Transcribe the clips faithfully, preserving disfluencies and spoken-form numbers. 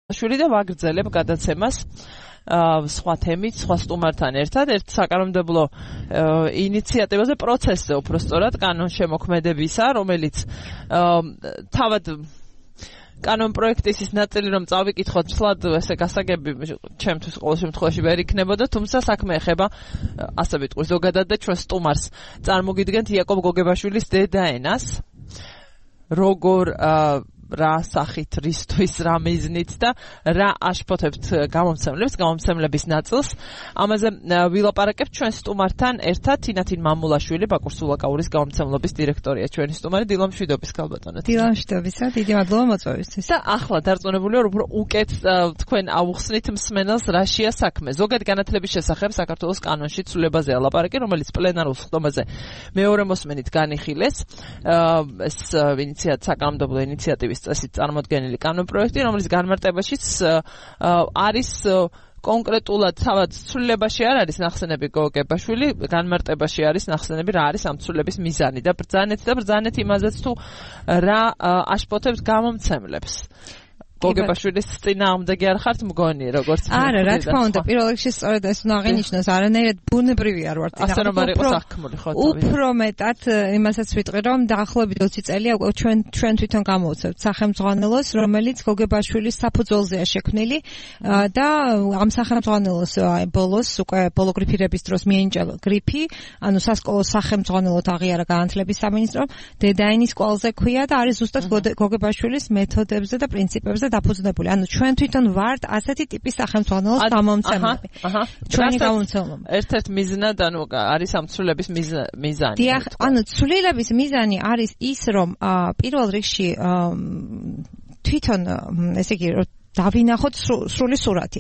შვილი და ვაგრძელებ გადაცემას სხვა თემით, სხვა სტუმართან ერთად, ერთ საკანონმდებლო ინიციატივაზე, პროცესზე უბრალოდ კანონშემოქმედებისა, რომელიც თავად კანონ პროექტის ის ნაწილი რომ წავიკითხოთ, სლად ესე გასაგები ჩემთვის ყოველ შემთხვევაში ვერ იქნებოდა, თუმცა საქმე ეხება ასე ვიტყვი ზოგადად და ჩვენ სტუმარს წარმოგიდგენთ იაკობ გოგებაშვილის დედაენას, როგორ რა სახით, რისთვის, რა მიზნით და რა აშფოთებთ გამომცემლებს, გამომცემლების ნაწილს. ამაზე ვილაპარაკებთ ჩვენ სტუმართან ერთად თინათინ მამულაშვილი, ბაკურ სულაკაურის გამომცემლობის დირექტორია, ჩვენი სტუმარი დილა მშვიდობის ქალბატონო. დილა მშვიდობისა, დიდი მადლობა მოწვევისთვის. და ახლა დარწმუნებული ვარ, უფრო უკეთ თქვენ ავუხსნით მსმენელს რაშია საქმე. ზოგადი განათლების შესახებ საქართველოს კანონში ცვლილებაზეა ლაპარაკი, რომელიც პლენარულ ხტომაზე მეორე მოსმენით განიხილეს. ეს ინიციატივა საკანონმდებლო ინიციატივის წესით წარმოდგენილი კანონპროექტი, რომელიც განმარტებაშიც არის კონკრეტულად თავად ცვლილებაში არ არის ნახსენები გოგებაშვილი, განმარტებაში არის ნახსენები რა არის ამ ცვლილების მიზანი და ბრძანეთ და ბრძანეთ იმაზეც თუ რა აშფოთებს გამომცემლებს. გოგებაშვილის წინააღმდეგი არ ხართ მგონი, როგორც არა, რა თქმა უნდა, პირველ რიგში სწორედ ეს უნდა აღინიშნოს, არანაირად ბუნებრივი არ ვარ წინააღმდეგი. ასე რომ არ იყოს აღქმული, ხო? უფრო მეტად იმასაც ვიტყვი, რომ დაახლოებით ოცი წელია უკვე ჩვენ ჩვენ თვითონ გამოვცემთ სახელმძღვანელოს, რომელიც გოგებაშვილის საფუძველზეა შექმნილი და ამ სახელმძღვანელოს ბოლოს უკვე ბოლო გრიფირების დროს მიენიჭა გრიფი, ანუ სასკოლო სახელმძღვანელოდ აღიარა განათლების სამინისტრომ, დედაენის კვალზე ქვია და არის ზუსტად გოგებაშვილის მეთოდებზე და პრინციპებზე დაფუძნებული. ანუ ჩვენ თვითონ ვართ ასეთი ტიპის სახელმძღვანელოს გამომცემლები. ჩვენი გამომცემლობა. ერთ-ერთ მიზნად, ანუ არის ამ ცვლილების მიზანი. დიახ, ანუ ცვლილების მიზანი არის ის, რომ პირველ რიგში თვითონ, ესე იგი, დავინახოთ სრული სურათი.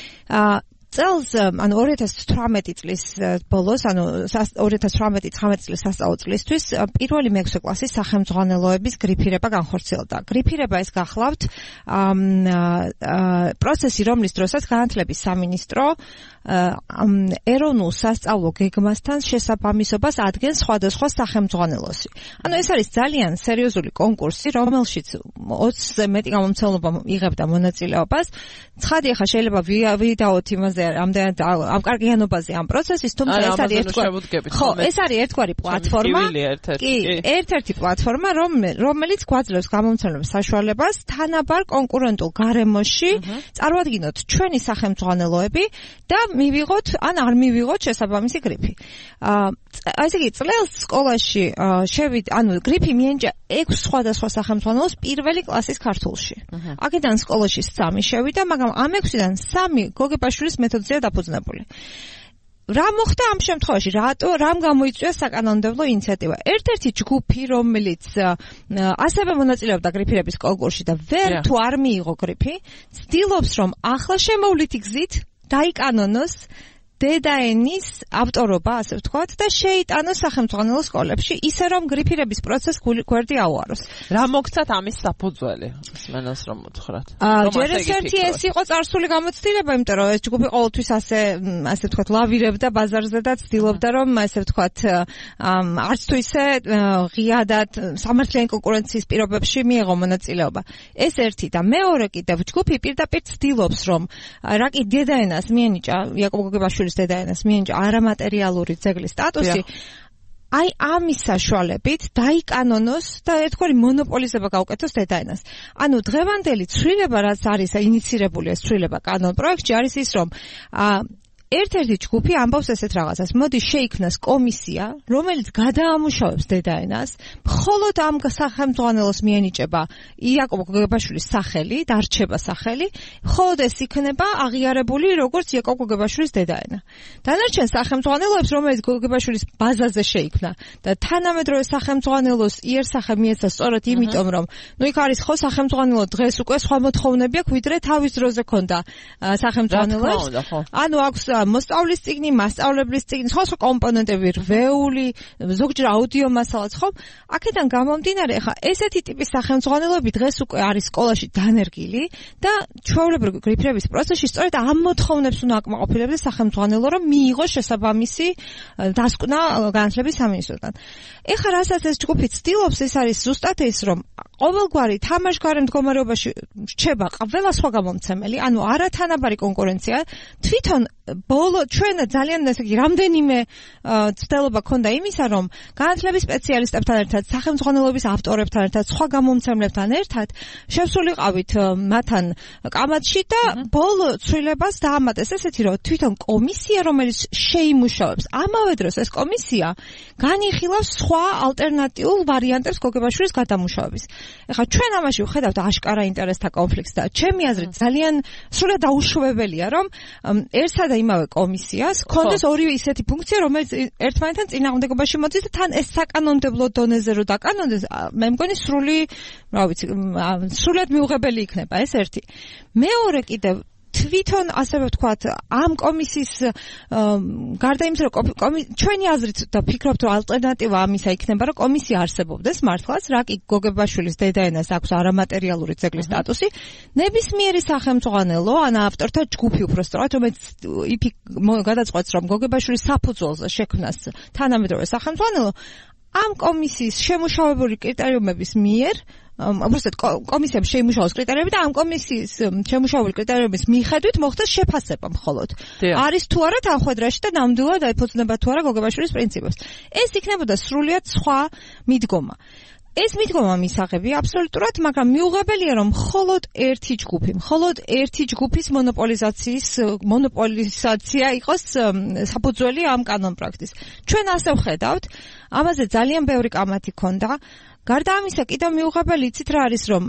წელს, ანუ ორი ათას თვრამეტი წლის ბოლოს, ანუ ორი ათას თვრამეტი-ცხრამეტი წლის სასწავლო წლისთვის პირველი მეექვსე კლასის სახელმძღვანელოების გრიფირება განხორციელდა. გრიფირება ეს გახლავთ პროცესი, რომლის დროსაც განათლების სამინისტრო ეროვნულ სასწავლო გეგმასთან შესაბამისობას ადგენს სხვადასხვა სახელმძღვანელოსი. ანუ ეს არის ძალიან სერიოზული კონკურსი, რომელშიც ოცზე მეტი გამომცემლობა იღებდა მონაწილეობას. ცხადი ახლა შეიძლება ვიდაოთ იმაზე ამდენად ამ კარგიანობაზე ამ პროცესის, თუმცა ეს არის ერთგვარი ხო, ეს არის ერთგვარი პლატფორმა. კი, ერთ-ერთი პლატფორმა, რომელიც გვაძლევს გამომცემლებს საშუალებას თანაბარ კონკურენტულ გარემოში წარმოადგინოთ ჩვენი სახელმძღვანელოები და მივიღოთ ან არ მივიღოთ შესაბამისი გრიფი. აა ესე იგი, წელს სკოლაში შევიდა, ანუ გრიფი მიენიჭა ექვს სხვადასხვა სახელმძღვანელოს პირველი კლასის ქართულში. აქედან სკოლაში სამი შევიდა, მაგრამ ამ ექვსიდან სამი გოგებაშვილის მეთოდზეა დაფუძნებული. რა მოხდა ამ შემთხვევაში? რატო რამ გამოიწვია საკანონმდებლო ინიციატივა? ერთ-ერთი ჯგუფი, რომელიც ასევე მონაწილეობდა გრიფირების კონკურსში და ვერ თუ არ მიიღო გრიფი, ცდილობს, რომ ახლა შემოვლითი გზით დაიკანონოს დედაენის ავტორობა, ასე ვთქვათ, და შეიტანოს სახელმძღვანელო სკოლებში, ისე რომ გრიფირების პროცესს გვერდი აუაროს. რა მოგცათ ამის საფუძველი? მსმენელს რომ უთხრათ. ჯერ ერთი ეს იყო წარსული გამოცდილება, იმიტომ რომ ეს ჯგუფი ყოველთვის ასე, ასე ვთქვათ, ლავირებდა ბაზარზე და ცდილობდა, რომ ასე ვთქვათ, არც თუ ისე ღიადად სამართლიანი კონკურენციის პირობებში მიეღო მონაწილეობა. ეს ერთი და მეორე კიდევ ჯგუფი პირდაპირ ცდილობს, რომ რა კი დედაენას მიენიჭა იაკობ გოგებაშვილის დედაენას მიენიჭა არამატერიალური ძეგლის სტატუსი, აი ამის საშუალებით დაიკანონოს და ერთგვარი მონოპოლიზება გაუკეთოს დედაენას. ანუ დღევანდელი ცვლილება, რაც არის ინიცირებული ეს ცვლილება კანონ პროექტში, არის ის, რომ ერთ-ერთი ჯგუფი ამბობს ესეთ რაღაცას, მოდი შეიქმნას კომისია, რომელიც გადაამუშავებს დედაენას, მხოლოდ ამ სახელმძღვანელოს მიენიჭება იაკობ გოგებაშვილის სახელი, დარჩება სახელი, მხოლოდ ეს იქნება აღიარებული როგორც იაკობ გოგებაშვილის დედაენა. დანარჩენ სახელმძღვანელოებს, რომელიც გოგებაშვილის ბაზაზე შეიქმნა და თანამედროვე სახელმძღვანელოს იერსახე მიეცა სწორედ იმიტომ, რომ ნუ იქ არის ხო სახელმძღვანელო დღეს უკვე სხვა მოთხოვნები აქვს, ვიდრე თავის დროზე ქონდა სახელმძღვანელოებს. ანუ აქვს მოსწავლის წიგნი, მასწავლებლის წიგნი, სხვა სხვა კომპონენტები, რვეული, ზოგჯერ აუდიო მასალაც, ხო? აქედან გამომდინარე, ხა ესეთი ტიპის სახელმძღვანელოები დღეს უკვე არის სკოლაში დანერგილი და ჩვეულებრივი გრიფირების პროცესში სწორედ ამ მოთხოვნებს უნდა აკმაყოფილებდეს სახელმძღვანელო, რომ მიიღოს შესაბამისი დასკვნა განათლების სამინისტროდან. ეხლა რასაც ეს ჯგუფი ცდილობს, ეს არის ზუსტად ეს, რომ ყოველგვარი თამაშგარე მდგომარეობაში რჩება ყველა სხვა გამომცემელი, ანუ არათანაბარი კონკურენცია, თვითონ ბოლო ჩვენ ძალიან ესე იგი რამდენიმე ცდელობა ქონდა იმისა, რომ განათლების სპეციალისტებთან ერთად, სახელმძღვანელოების ავტორებთან ერთად, სხვა გამომცემლებთან ერთად შევსულიყავით მათთან კამათში და ბოლო ცვლილებას დაამატეს ესეთი, რომ თვითონ კომისია, რომელიც შეიმუშავებს, ამავე დროს ეს კომისია განიხილავს სხვა ალტერნატიულ ვარიანტებს გოგებაშვილის გადამუშავების. ეხლა ჩვენ ამაში ვხედავთ აშკარა ინტერესთა კონფლიქტს და ჩემი აზრით ძალიან სრულად დაუშვებელია, რომ ერთსა და იმავე კომისიას ქონდეს ორივე ისეთი ფუნქცია, რომელიც ერთმანეთთან წინააღმდეგობაში მოდის და თან ეს საკანონმდებლო დონეზე რო დაკანონდეს, მე მგონი სრული, რა ვიცი, სრულად მიუღებელი იქნება ეს ერთი. მეორე კიდევ თვითონ ასევე ვთქვათ, ამ კომისიის გარდა იმისა, რომ ჩვენი აზრით და ფიქრობთ, რომ ალტერნატივა ამისა იქნება, რომ კომისია არსებობდეს მართლაც, რა კი გოგებაშვილის დედაენას აქვს არამატერიალური ძეგლის სტატუსი, ნებისმიერი სახელმძღვანელო, ან ავტორთა ჯგუფი უბრალოდ, რომელიც გადაწყვეტს, რომ გოგებაშვილის საფუძველზე შექმნას თანამედროვე სახელმძღვანელო, ამ კომისიის შემუშავებული კრიტერიუმების მიერ უბრალოდ კომისიამ შეიმუშაოს კრიტერიუმები და ამ კომისიის შემუშავებული კრიტერიუმების მიხედვით მოხდეს შეფასება მხოლოდ. არის თუ არა თანხმედრაში და ნამდვილად აიფუძნება თუ არა გოგებაშვილის პრინციპებს. ეს იქნებოდა სრულიად სხვა მიდგომა. ეს მიდგომა მისაღებია აბსოლუტურად, მაგრამ მიუღებელია, რომ მხოლოდ ერთი ჯგუფი, მხოლოდ ერთი ჯგუფის მონოპოლიზაციის მონოპოლიზაცია იყოს საფუძველი ამ კანონპროექტის. ჩვენ ასე ვხედავთ, ამაზე ძალიან ბევრი კამათი ქონდა. გარდა ამისა, კიდევ მიუღებელი იცით რა არის, რომ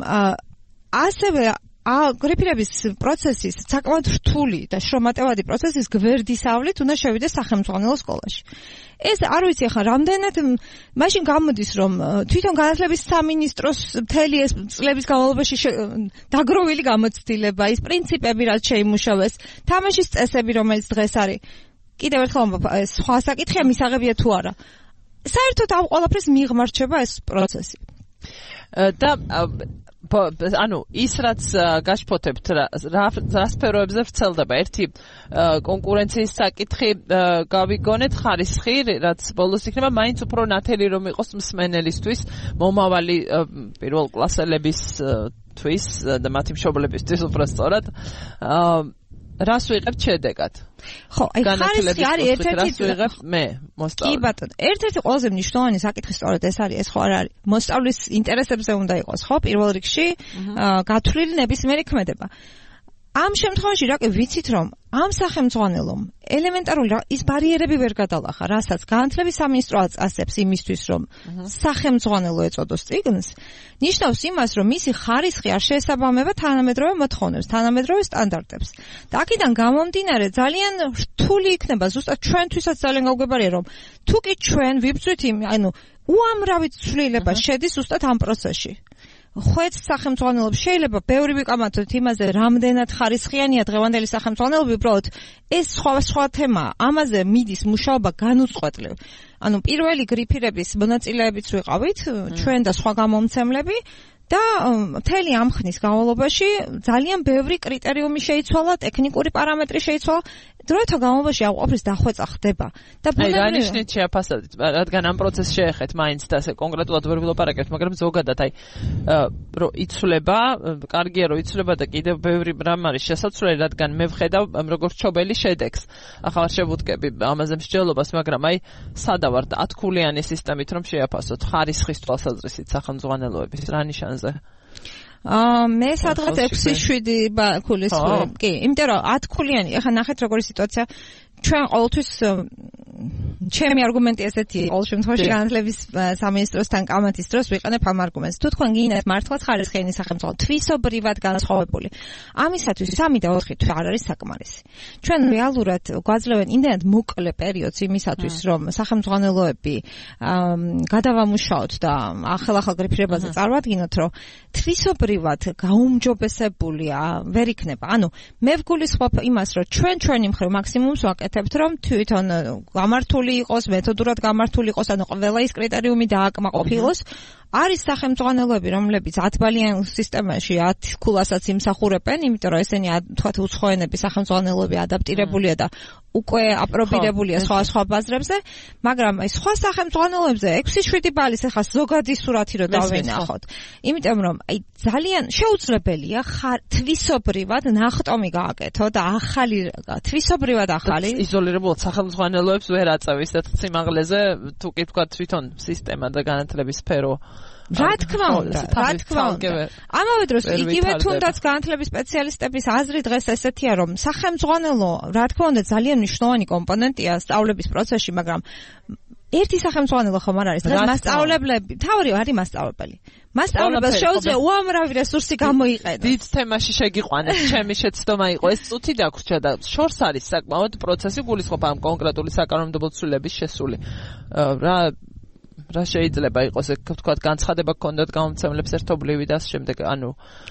ასევე გრიფირების პროცესის საკმაოდ რთული და შრომატევადი პროცესის გვერდისავლით უნდა შევიდეს სახელმძღვანელო სკოლაში. ეს არ ვიცი ახლა რამდენად მაშინ გამოდის, რომ თვითონ განათლების სამინისტროს მთელი ეს წლების განმავლობაში დაგროვილი გამოცდილება, ის პრინციპები, რაც შეიმუშავეს, თამაშის წესები, რომელიც დღეს არის, კიდევ ერთხელ სხვა საკითხია, მისაღებია თუ არა. საერთოდ ამ ყველაფერს მიიღმარჩება ეს პროცესი. და ანუ ის რაც გაშფოთებთ რა სფეროებზე ვრცელდება, ერთი კონკურენციის საკითხი გავიგონეთ, ხარისხი, რაც ბოლოს იქნება მაინც უფრო ნათელი რომ იყოს მსმენელისთვის, მომავალი პირველ კლასელებისთვის და მათი მშობლებისთვის უფრო სწორად. რას ვიღებთ შედეგად? ხო, აი ხარისხი არის ერთ-ერთი ვიღებ მე მოსწავლე. კი ბატონო, ერთ-ერთი ყველაზე მნიშვნელოვანი საკითხი სწორედ ეს არის, ეს ხო არ არის. მოსწავლის ინტერესებზე უნდა იყოს, ხო, პირველ რიგში გათვლილი ნებისმიერი ქმედება. ამ შემთხვევაში რა კი ვიცით, რომ ამ სახელმძღვანელომ ელემენტარული ის ბარიერები ვერ გადალახა, რასაც განათლების სამინისტრო აწესებს იმისთვის, რომ სახელმძღვანელო ეწოდოს წიგნს, ნიშნავს იმას, რომ მისი ხარისხი არ შეესაბამება თანამედროვე მოთხოვნებს, თანამედროვე სტანდარტებს. და აქედან გამომდინარე ძალიან რთული იქნება, ზუსტად ჩვენთვისაც ძალიან გაუგებარია, რომ თუ კი ჩვენ ვიბრძვით იმ, ანუ უამრავი ცვლილება შედის ზუსტად ამ პროცესში. ხვეც სახელმძღვანელოებს შეიძლება ბევრი ვიკამათოთ იმაზე, რამდენად ხარისხიანია დღევანდელი სახელმძღვანელოები, უბრალოდ ეს სხვა სხვა თემაა. ამაზე მიდის მუშაობა განუწყვეტლივ. ანუ პირველი გრიფირების მონაწილეებიც ვიყავით, ჩვენ და სხვა გამომცემლები და მთელი ამ ხნის განმავლობაში ძალიან ბევრი კრიტერიუმი შეიცვალა, ტექნიკური პარამეტრი შეიცვალა. დროთა განმავლობაში ამ ყოფის დახვეწა ხდება. და აი რა ნიშნით შეაფასებთ, რადგან ამ პროცესს შეეხეთ მაინც და ასე კონკრეტულად ვერ ვილაპარაკებთ, მაგრამ ზოგადად აი რომ იცვლება, კარგია რომ იცვლება და კიდევ ბევრი რამ არის შესაძლებელი, რადგან მე ვხედავ როგორც ჩობელი შედეგს. ახლა შევუდგები ამაზე მსჯელობას, მაგრამ აი სადავართ ათქულიანი სისტემით რომ შეაფასოთ ხარისხის თვალსაზრისით სახელმძღვანელოების რა ნიშანზე? აა მე სადღაც ექვსი შვიდი ბაქულის კი, იმიტომ რომ ათქულიანი, ახლა ნახეთ როგორი სიტუაცია, ჩვენ ყოველთვის ჩემი არგუმენტი ესეთი ყოველ შემთხვევაში განათლების სამინისტროსთან კამათის დროს ვიყენებ ამ არგუმენტს. თუ თქვენ გინდათ მართლაც ხარისხიანი სახელმწიფო თვისობრივად განსხვავებული, ამისათვის სამი და ოთხი თვე არ არის საკმარისი. ჩვენ რეალურად გვაძლევენ იმდენად მოკლე პერიოდს იმისათვის, რომ სახელმძღვანელოები გადავამუშაოთ და ახალ-ახალ გრიფირებაზე წარვადგინოთ, რომ თვისობრივად გაუმჯობესებული ვერ იქნება. ანუ მე ვგულისხმობ იმას, რომ ჩვენ ჩვენი მხრივ მაქსიმუმს ვაკეთებთ, რომ თვითონ გამართული იყოს, მეთოდურად გამართული იყოს, ანუ ყველა ის კრიტერიუმი დააკმაყოფილოს. არის სახელმძღვანელოები, რომლებიც ათ ბალიან სისტემაში ათ ქულასაც იმსახურებენ, იმიტომ რომ ესენი თქვათ უცხოენების სახელმძღვანელოები ადაპტირებულია და უკვე აპრობირებულია სხვა სხვა ბაზრებზე, მაგრამ აი სხვა სახელმძღვანელოებზე ექვსი შვიდი ბალის ახლა ზოგადი სურათი რო დავინახოთ. იმიტომ რომ აი ძალიან შეუძლებელია თვისობრივად ნახტომი გააკეთო და ახალი თვისობრივად ახალი იზოლირებულად სახელმძღვანელოებს ვერ აწევის და სიმაღლეზე თუ კი თქვა თვითონ სისტემა და განათლების სფერო რა თქმა უნდა, რა თქმა უნდა. ამავე დროს იგივე თუნდაც განათლების სპეციალისტების აზრი დღეს ესეთია, რომ სახელმძღვანელო, რა თქმა უნდა, ძალიან მნიშვნელოვანი კომპონენტია სწავლების პროცესში, მაგრამ ერთი სახელმძღვანელო ხომ არ არის, დღეს მასწავლებლები, თავი არის მასწავლებელი. მასწავლებელს შეუძლია უამრავი რესურსი გამოიყენოს. დიდ თემაში შეგიყვანეთ, ჩემი შეცდომა იყო, ეს წუთი დაგვრჩა და შორს არის საკმაოდ პროცესი გულისხმობ ამ კონკრეტული საკანონმდებლო ცვლილების შესული. რა რა შეიძლება იყოს, თქვათ, განცხადება გქონდათ გამომცემლებს ერთობლივი და შემდეგ, ანუ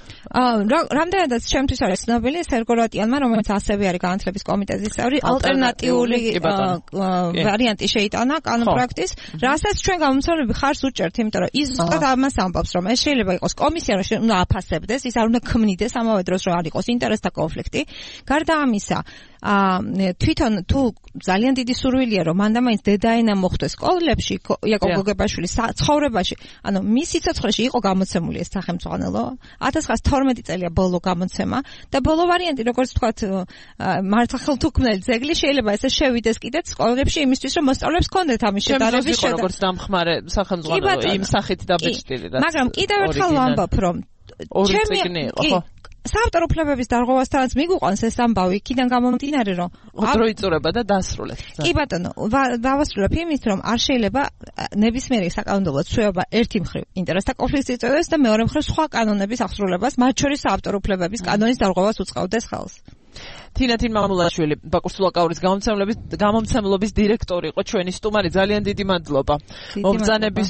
აა რამდენადაც ჩემთვის არის ცნობილი ეს ერგორატიანმა, რომელიც ასევე არის განათლების კომიტეტის წევრი, ალტერნატიული ვარიანტი შეიტანა კანონპროექტის, რასაც ჩვენ გამომცემლები ხარს უჭერთ, იმიტომ რომ ის ზუსტად ამას ამბობს, რომ ეს შეიძლება იყოს კომისია, რომ უნდა აფასებდეს, ის არ უნდა ქმნიდეს ამავე დროს, რომ არ იყოს ინტერესთა კონფლიქტი. გარდა ამისა, აა თვითონ თუ ძალიან დიდი სურვილია, რომ მანდა მაინც დედაენა მოხდეს სკოლებში, იაკობ გოგებაშვილის ცხოვრებაში, ანუ მის სიცოცხლეში იყო გამოცემული ეს სახელმძღვანელო, ათას ცხრაასი თორმეტი წელია ბოლო გამოცემა და ბოლო ვარიანტი, როგორც ვთქვათ, მართლა ხელთუქმნელი ძეგლი შეიძლება ესე შევიდეს კიდეც სკოლებში იმისთვის, რომ მოსწავლეებს კონდეთ ამის შედარების შედა. როგორც დამხმარე სახელმძღვანელო იმ სახით დაბეჭდილი რაც. მაგრამ კიდევ ერთხელ ვამბობ, რომ ჩემი ხო საავტორო უფლებების დარღვევასთანაც მიგვიყვანს ეს ამბავი, იქიდან გამომდინარე, რომ დრო იწურება და დასრულეთ. კი ბატონო, დავასრულებ იმით, რომ არ შეიძლება ნებისმიერი საკანონმდებლო ცვლილება ერთი მხრივ ინტერესთა კონფლიქტს იწვევდეს და მეორე მხრივ სხვა კანონების აღსრულებას, მათ შორის საავტორო უფლებების კანონის დარღვევას უწყავდეს ხელს. თინათინ მამულაშვილი, ბაკურს სულაკაურის გამომცემლობის გამომცემლობის დირექტორი იყო ჩვენი სტუმარი. ძალიან დიდი მადლობა. მომბრძანების